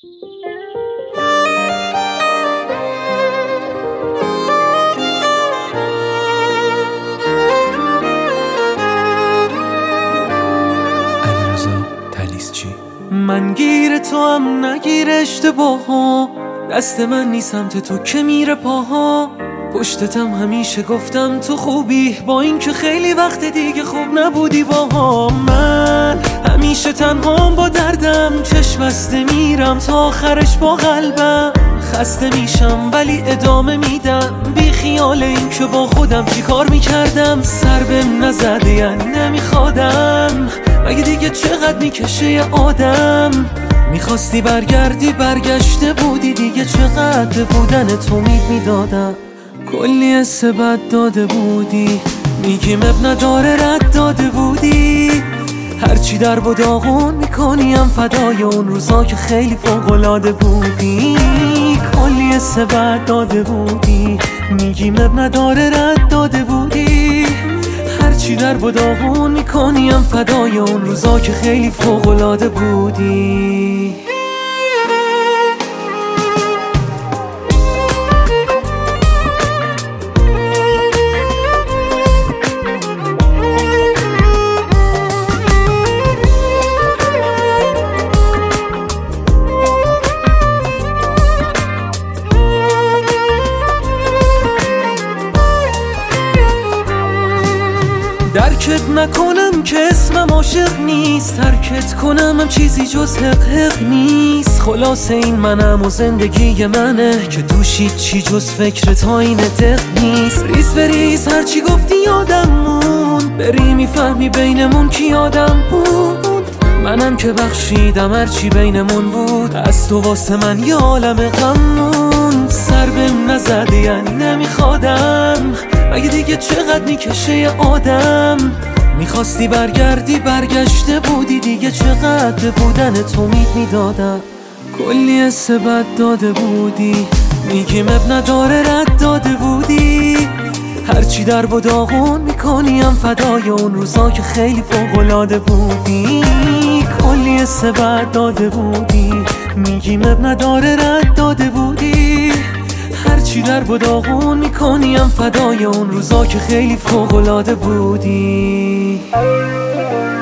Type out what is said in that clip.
من گیر تو هم نگیر اشتباها، دست من نیست سمت تو که میره پاها. پشتتم همیشه گفتم تو خوبی، با این که خیلی وقت دیگه خوب نبودی باها. من همیشه تنهام با دردم، چشم بسته میرم تا آخرش با قلبم. خسته میشم ولی ادامه میدم، بی خیال این که با خودم چی کار میکردم. سر بهم نزده یعنی نمیخوادم، مگه دیگه چقدر میکشه یه آدم. میخواستی برگردی برگشته بودی دیگه، چقدر به بودن تو میدادم. کلی حس بد داده بودی، میگیم اب نداره رد داده بودی. هرچی در و داغون میکنیم فدای اون روزا که خیلی فوق‌العاده بودی. کلی حس بد داده بودی، میگیم اب نداره رد داده بودی. هرچی در و داغون میکنیم فدای اون روزا که خیلی فوق‌العاده بودی. درکت نکنم که اسمم عاشق نیست، ترکت کنم هم چیزی جز حق نیست. خلاصه این منم و زندگی منه که توش چی جز فکرت آین دق نیست. ریز بریز هرچی گفتی یادم موند، بری میفهمی بینمون کی آدم بود. منم که بخشیدم هرچی بینمون بود، از تو واسه من یه عالم غم موند. سر بهم نزده یعنی نمیخوادم، مگه دیگه چقدر میکشه یه آدم. میخواستی برگردی برگشته بودی دیگه، چقدر به بودن تو میدادم. کلی حس بد داده بودی، میگیم اب نداره رد داده بودی. هرچی در و داغون میکنیم فدای اون روزا که خیلی فوق‌العاده بودی. کلی حس بد داده بودی، میگیم اب نداره رد داده بودی. هرچی در و داغون میکنیم فدای اون روزا که خیلی فوق‌العاده بودی.